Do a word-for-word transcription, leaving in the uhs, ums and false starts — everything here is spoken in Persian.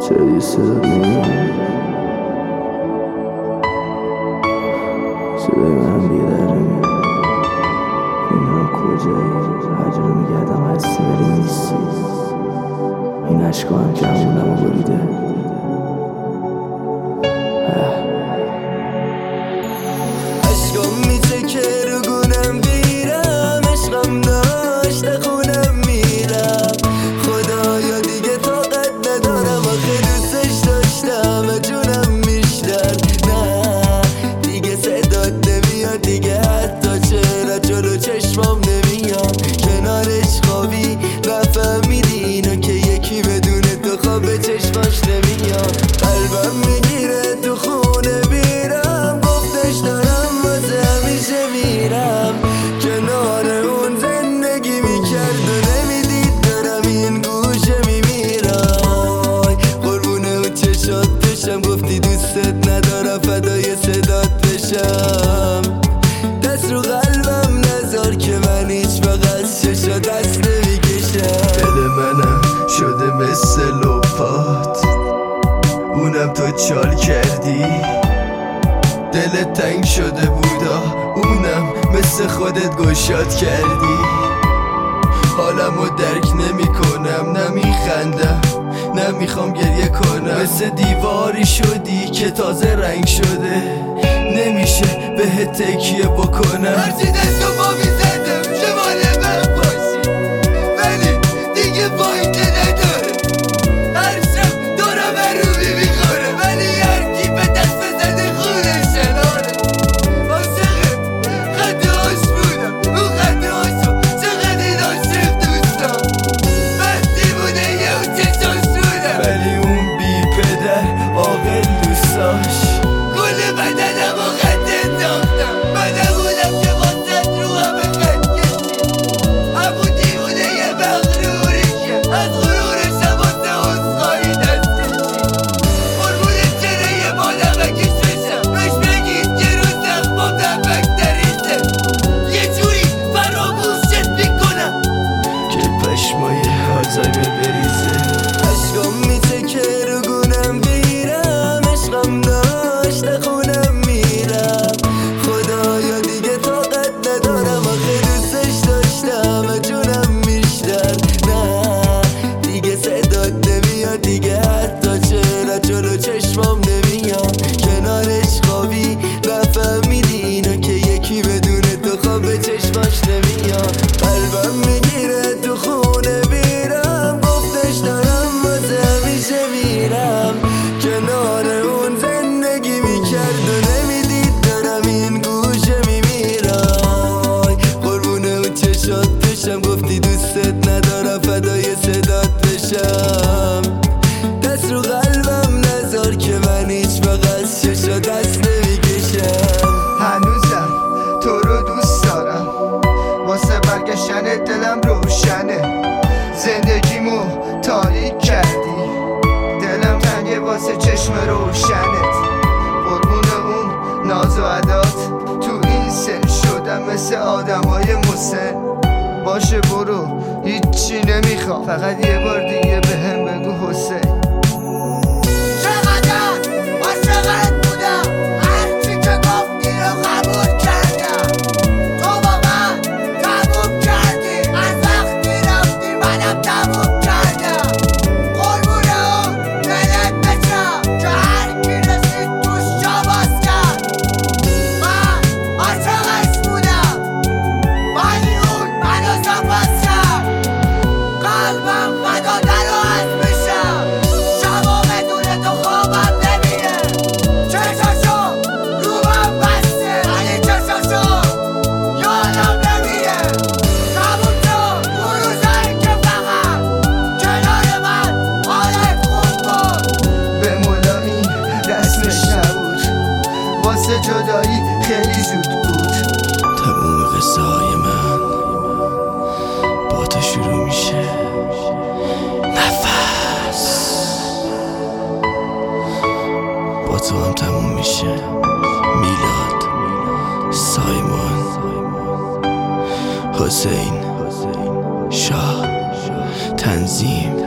چرا یه صدا نمیاد؟ صدای من دیگه در نمیاد. نمیدونم کجایی، هر جا رو میگردم هستی ولی نیستی. این عشقا هم که همونم رو بریده. عشقم میشه که رو گونم بیرم، عشقم داشته خونم میرم. خدایا دیگه طاقت ندارم، آخه دوستش داشتم جونم میشتر. نه دیگه صدات نمیاد، دیگه حتی چرا جلو چشمام نمیاد. کنارش خوابی نفهمیدی اینو که یکی بدون تو خواب به چشماش نمیاد. قلبم میگیره تو خونه بیرم، گفتش دارم واسه همیشه میرم. کنار اون زندگی میکرد و نمیدید دارم این گوشه میمیرم. قربونه اون چشات بشم، گفتی دوستت ندارم فدای صدات بشم. دست رو قلبم نذار که من هیچ وقت ششا دست نمیکشم. دل منم شده مثل لپات، اونم تو چال کردی. دلت تنگ شده بودا، اونم مثل خودت گشاد کردی. حالمو درک نمی کنم، نمیخندم نمیخوام گریه کنم. مثل دیواری شدی که تازه رنگ شده، نمیشه بهت تکیه بکنم. هرچی دستو با میزدم شمال من باشی، ولی دیگه فایده نداره. هر شب دورم روبی میخوره، ولی هرکی به دست بزنه خونه شناره. عاشق خط هاش بودم، اون خط هاشو چقدر این عاشق دوستم. وقتی بوده یه اون چشاش بودم، ولی اون بی پدر عاقل دوستاش. کل بدنم و خط انداختم، من بودم که واسد رو همه خط کشید. همون دیوونه یه مغروری که از غرورشم واسه عذرخواهی دست کشید. قربون چره یه مادمکش بشم، بهش بگید که رو زخمام نمک نریزه. یه جوری فراموشت میکنم که پشمای آزایمه بریزه. عشقم میشه که رو گونم بیرم، عشقم داشته خونم میرم. خدایا دیگه طاقت ندارم، آخه دوستش داشتم جونم میشتر. نه دیگه صدات نمیاد، دیگه حتی چرا جلو چشمام نمیاد. کنارش خوابی نفهمیدی اینو که یکی بدون تو خواب به چشماش نمیاد. قلبم میگیره تو خونه بیرم، گفتش دارم واسه همیشه میرم. کنار اون زندگی میکرد و نمیدید دارم این گوشه میمیرم. قربونه اون چشات بشم، گفتی دوستت ندارم فدای صدات بشم. دست رو قلبم نذار که من هیچ وقت ششا دست نمیکشم. هنوزم تو رو دوست دارم، واسه برگشتن دلم روشنه. زندگیمو تاریک کردی، دلم تنگه واسه چشم روشنت. قربون اون ناز و عدات، تو این سن شدم مثل آدمای مسن. باشه برو هیچی نمیخوام، فقط یه بار دیگه بهم بگو حسین. واسه جدایی خیلی زود بود. تموم قصه های من با تو شروع میشه. نفس با تو هم تموم میشه. میلاد، سایمون، حسین، شاه، تنظیم